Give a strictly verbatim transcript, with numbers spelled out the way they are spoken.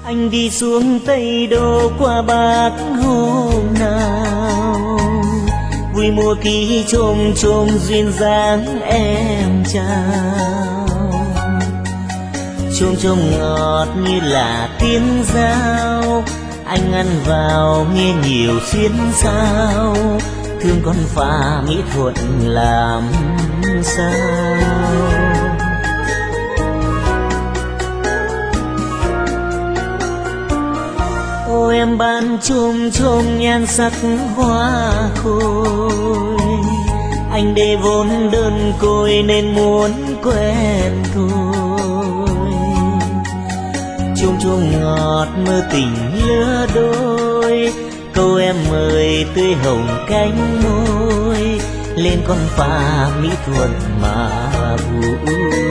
Anh đi xuống Tây Đô qua Bắc hôm nào, vui mùa ký chôm chôm duyên dáng em chào. Chôm chôm ngọt như là tiếng dao, anh ăn vào nghe nhiều xuyến sao, thương con phà mỹ thuận làm sao. Ô em ban chôm chôm nhan sắc hoa khôi, anh để vốn đơn côi nên muốn quen thôi. Chôm chôm ngọt mơ tình lứa đôi, câu em mời tươi hồng cánh môi, lên con phà mỹ thuận mà vui.